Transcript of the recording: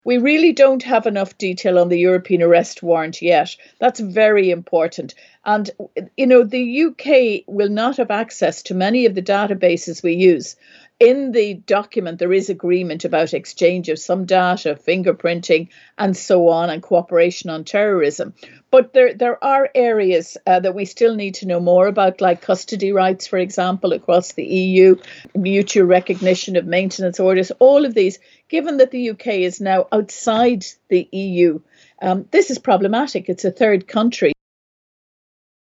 We really don't have enough detail on the European arrest warrant yet. That's very important. And, the UK will not have access to many of the databases we use. In the document, there is agreement about exchange of some data, fingerprinting, and so on, and cooperation on terrorism. But there are areas that we still need to know more about, like custody rights, for example, across the EU, mutual recognition of maintenance orders, all of these. Given that the UK is now outside the EU, this is problematic. It's a third country.